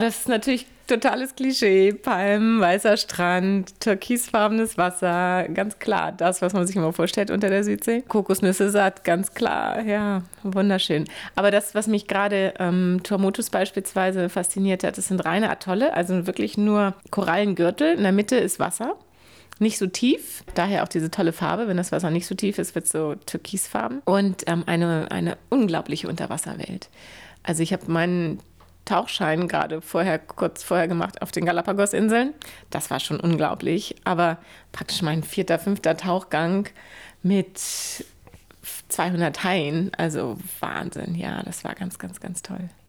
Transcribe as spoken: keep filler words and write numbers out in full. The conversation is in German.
Das ist natürlich totales Klischee. Palmen, weißer Strand, türkisfarbenes Wasser. Ganz klar, das, was man sich immer vorstellt unter der Südsee. Kokosnüsse satt, ganz klar. Ja, wunderschön. Aber das, was mich gerade ähm, Tuamotus beispielsweise fasziniert hat, das sind reine Atolle, also wirklich nur Korallengürtel. In der Mitte ist Wasser. Nicht so tief, daher auch diese tolle Farbe. Wenn das Wasser nicht so tief ist, wird es so türkisfarben. Und ähm, eine, eine unglaubliche Unterwasserwelt. Also ich habe meinen Tauchschein gerade vorher, kurz vorher gemacht auf den Galapagos-Inseln. Das war schon unglaublich. Aber praktisch mein vierter, fünfter Tauchgang mit zweihundert Haien. Also Wahnsinn. Ja, das war ganz, ganz, ganz toll.